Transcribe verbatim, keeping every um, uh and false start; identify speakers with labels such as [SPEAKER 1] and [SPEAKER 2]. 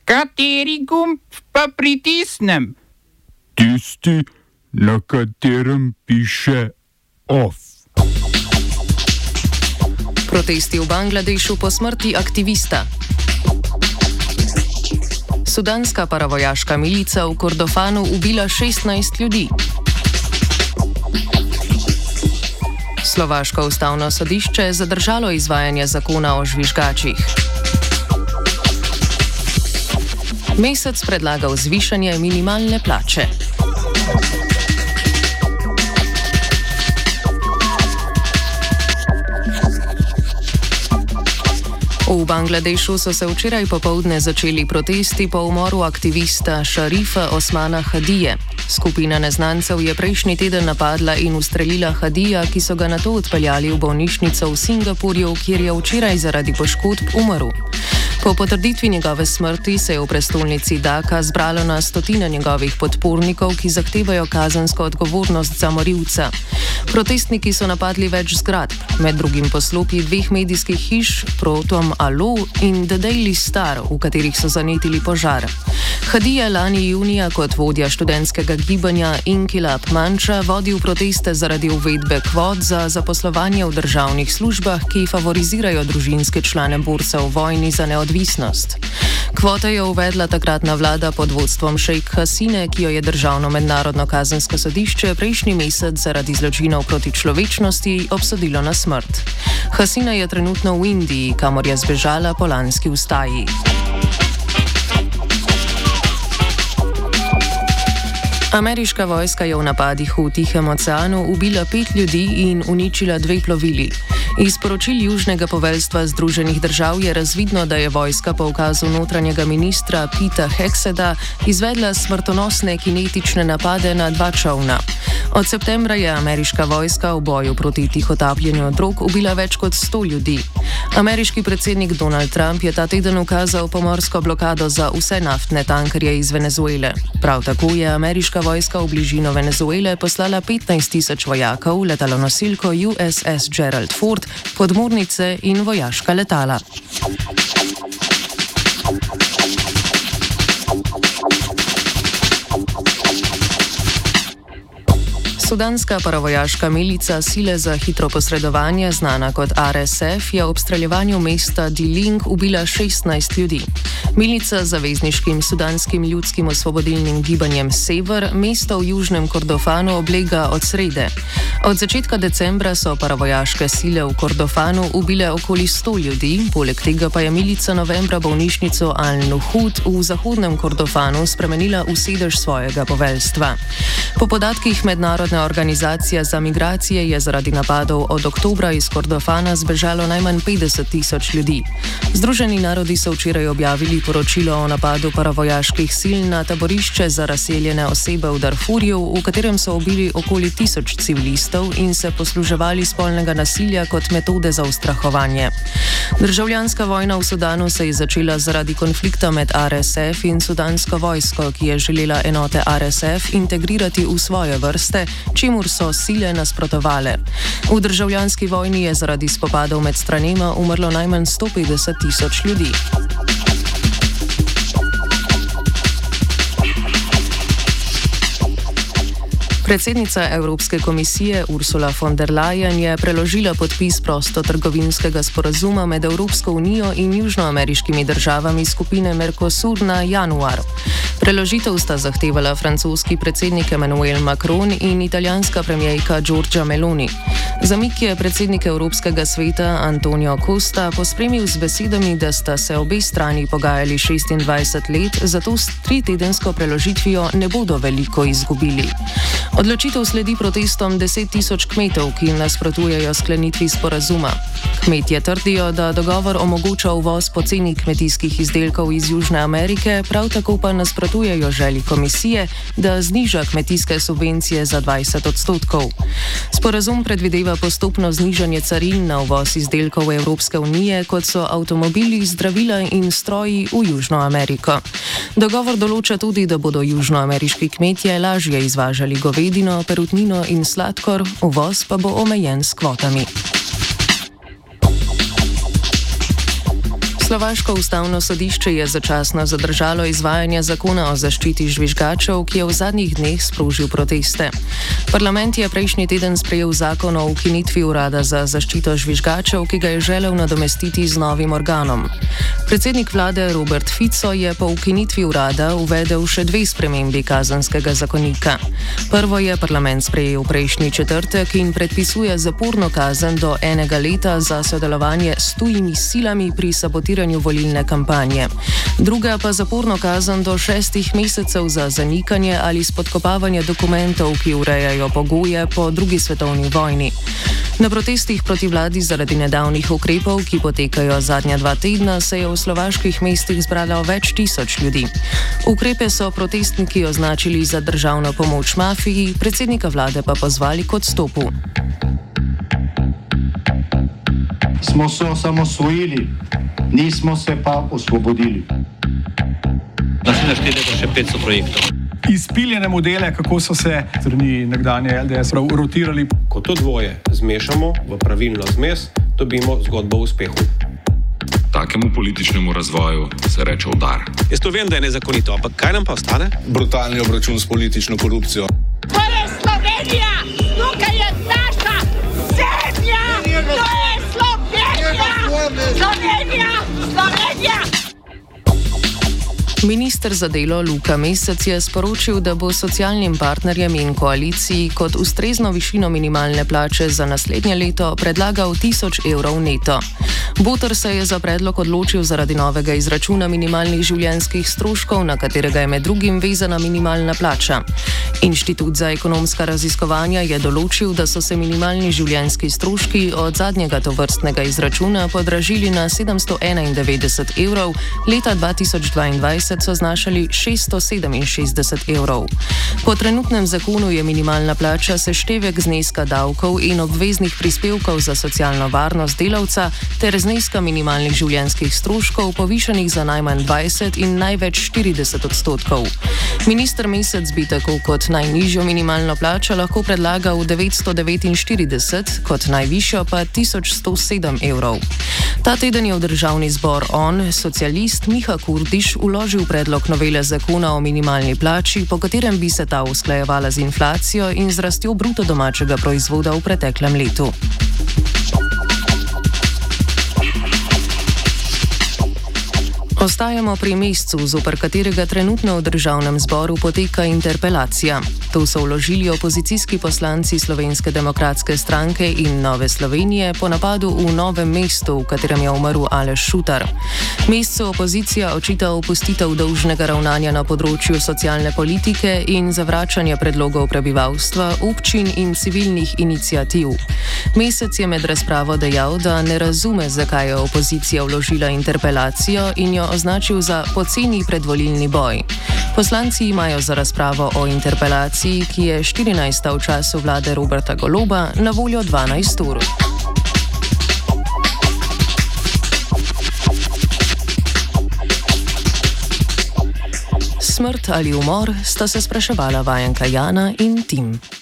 [SPEAKER 1] Kateri gumb pa pritisnem?
[SPEAKER 2] Tisti, na katerem piše OF.
[SPEAKER 3] Protesti v Bangladešu po smrti aktivista. Sudanska paravojaška milica v Kordofanu ubila šestnajst ljudi. Slovaško ustavno sodišče je zadržalo izvajanje zakona o žvižgačih. Mesec predlagal zvišanje minimalne plače. V Bangladešu so se včeraj popoldne začeli protesti po umoru aktivista Šarifa Osmana Hadije. Skupina neznancev je prejšnji teden napadla in ustrelila Hadija, ki so ga nato odpeljali v bolnišnico v Singapurju, kjer je včeraj zaradi poškodb umrl. Po potrditvi njegove smrti se je v prestolnici Daka zbralo na stotine njegovih podpornikov, ki zahtevajo kazensko odgovornost za morilca. Protestniki so napadli več zgradb, med drugim poslopji dveh medijskih hiš, Proton Alo in The Daily Star, v katerih so zanetili požar. Hadi je lani junija kot vodja študentskega gibanja Inkilab Manča vodil proteste zaradi uvedbe kvot za zaposlovanje v državnih službah, ki favorizirajo družinske člane borcev v vojni za neodvisnost. Kvote je uvedla takratna vlada pod vodstvom Šejk Hasine, ki jo je državno mednarodno kazensko sodišče prejšnji mesec zaradi zločinov proti človečnosti obsodilo na smrt. Hasina je trenutno v Indiji, kamor je zbežala po lanski ustaji. Ameriška vojska je v napadih v Tihem oceanu ubila pet ljudi in uničila dve plovili. Iz poročil Južnega poveljstva Združenih držav je razvidno, da je vojska po ukazu notranjega ministra Peta Hegseta izvedla smrtonosne kinetične napade na dva čolna. Od septembra je ameriška vojska v boju proti tihotapljenju drog ubila več kot sto ljudi. Ameriški predsednik Donald Trump je ta teden ukazal pomorsko blokado za vse naftne tankerje iz Venezuele. Prav tako je ameriška vojska v bližino Venezuele poslala petnajst tisoč vojakov, letalonosilko U S S Gerald Ford, podmornice in vojaška letala. Sudanska paravojaška milica Sile za hitro posredovanje, znana kot R S F, je ob streljevanju mesta Diling ubila šestnajst ljudi. Milica z zavezniškim sudanskim ljudskim osvobodilnim gibanjem Sever mesto v južnem Kordofanu oblega od srede. Od začetka decembra so paravojaške sile v Kordofanu ubile okoli sto ljudi, poleg tega pa je milica novembra bolnišnico Al-Nuhud v zahodnem Kordofanu spremenila v sedež svojega poveljstva. Po podatkih mednarodne organizacije za migracije je zaradi napadov od oktobra iz Kordofana zbežalo najmanj petdeset tisoč ljudi. Združeni narodi so včeraj objavili poročilo o napadu paravojaških sil na taborišče za razseljene osebe v Darfurju, v katerem so ubili okoli tisoč civilistov in se posluževali spolnega nasilja kot metode za ustrahovanje. Državljanska vojna v Sudanu se je začela zaradi konflikta med R S F in sudansko vojsko, ki je želela enote R S F integrirati v svoje vrste, čemur so sile nasprotovale. V državljanski vojni je zaradi spopadov med stranema umrlo najmanj sto petdeset tisoč ljudi. Predsednica Evropske komisije Ursula von der Leyen je preložila podpis prostotrgovinskega sporazuma med Evropsko unijo in južnoameriškimi državami skupine Mercosur na januar. Preložitev sta zahtevala francoski predsednik Emmanuel Macron in italijanska premijerka Giorgia Meloni. Zamik je predsednik Evropskega sveta Antonio Costa pospremil z besedami, da sta se obe strani pogajali šestindvajset let, zato s tritedensko preložitvijo ne bodo veliko izgubili. Odločitev sledi protestom deset tisoč kmetov, ki nasprotujejo sklenitvi sporazuma. Kmetje trdijo, da dogovor omogoča uvoz poceni kmetijskih izdelkov iz Južne Amerike, prav tako pa nasprotujejo želji komisije, da zniža kmetijske subvencije za dvajset odstotkov. Sporazum predvideva postopno znižanje carin na uvoz izdelkov Evropske unije, kot so avtomobili, zdravila in stroji v Južno Ameriko. Dogovor določa tudi, da bodo južnoameriški kmetje lažje izvažali govedino, perutnino in sladkor, uvoz pa bo omejen s kvotami. Slovaško ustavno sodišče je začasno zadržalo izvajanje zakona o zaščiti žvižgačev, ki je v zadnjih dneh sprožil proteste. Parlament je prejšnji teden sprejel zakon o ukinitvi urada za zaščito žvižgačev, ki ga je želel nadomestiti z novim organom. Predsednik vlade Robert Fico je po ukinitvi urada uvedel še dve spremembi kazenskega zakonika. Prvo je parlament sprejel prejšnji četrtek in predpisuje zaporno kazen do enega leta za sodelovanje s tujimi silami pri sabotiranju volilne kampanje. Druga pa zaporno kazen do šestih mesecev za zanikanje ali spodkopavanje dokumentov, ki urejajo pogoje po drugi svetovni vojni. Na protestih proti vladi zaradi nedavnih ukrepov, ki potekajo zadnja dva tedna, se je v slovaških mestih zbralo več tisoč ljudi. Ukrepe so protestniki označili za državno pomoč mafiji, predsednika vlade pa pozvali k odstopu.
[SPEAKER 4] Smo se osamosvojili, nismo se pa osvobodili.
[SPEAKER 5] Naslednje število še petsto projektov.
[SPEAKER 6] Izpiljene modele, kako so se strani nekdanje L D S rotirali.
[SPEAKER 7] Ko to dvoje zmešamo v pravilno zmes, dobimo zgodbo o uspehu.
[SPEAKER 8] Takemu političnemu razvoju se reče udar.
[SPEAKER 5] Jaz to vem, da je nezakonito, ampak kaj nam pa ostane?
[SPEAKER 9] Brutalni obračun s politično korupcijo.
[SPEAKER 10] To je Slovenija! Tukaj je naša zemlja! To je Slovenija! Slovenija! Slovenija!
[SPEAKER 3] Minister za delo Luka Mesec je sporočil, da bo socialnim partnerjem in koaliciji kot ustrezno višino minimalne plače za naslednje leto predlagal tisoč evrov neto. Boter se je za predlog odločil zaradi novega izračuna minimalnih življenjskih stroškov, na katerega je med drugim vezana minimalna plača. Inštitut za ekonomska raziskovanja je določil, da so se minimalni življenjski stroški od zadnjega tovrstnega izračuna podražili na sedemsto enaindevetdeset evrov, leta dva tisoč dvaindvajset so znašali šeststo sedeminšestdeset evrov. Po trenutnem zakonu je minimalna plača seštevek zneska davkov in obveznih prispevkov za socialno varnost delavca ter zneska minimalnih življenjskih stroškov povišanih za najmanj dvajset in največ štirideset odstotkov. Minister Mesec bi tako kot najnižjo minimalno plačo lahko predlagal devetsto devetinštirideset, kot najvišjo pa tisoč sto sedem evrov. Ta teden je v državni zbor on, socialist Miha Kordiš, vložil predlog novele zakona o minimalni plači, po katerem bi se ta usklajevala z inflacijo in z rastjo bruto domačega proizvoda v preteklem letu. Ostajamo pri mesecu, zoper katerega trenutno v državnem zboru poteka interpelacija. To so vložili opozicijski poslanci Slovenske demokratske stranke in Nove Slovenije po napadu v Novem mestu, v katerem je umrl Aleš Šutar. Mesecu opozicija očita opustitev dolžnega ravnanja na področju socialne politike in zavračanje predlogov prebivalstva, občin in civilnih iniciativ. Mesec je med razpravo dejal, da ne razume, zakaj je opozicija vložila interpelacijo in jo označil za poceni predvolilni boj. Poslanci imajo za razpravo o interpelaciji, ki je štirinajsta v času vlade Roberta Goloba, na voljo dvanajst ur. Smrt ali umor sta se spraševala vajenka Jana in Tim.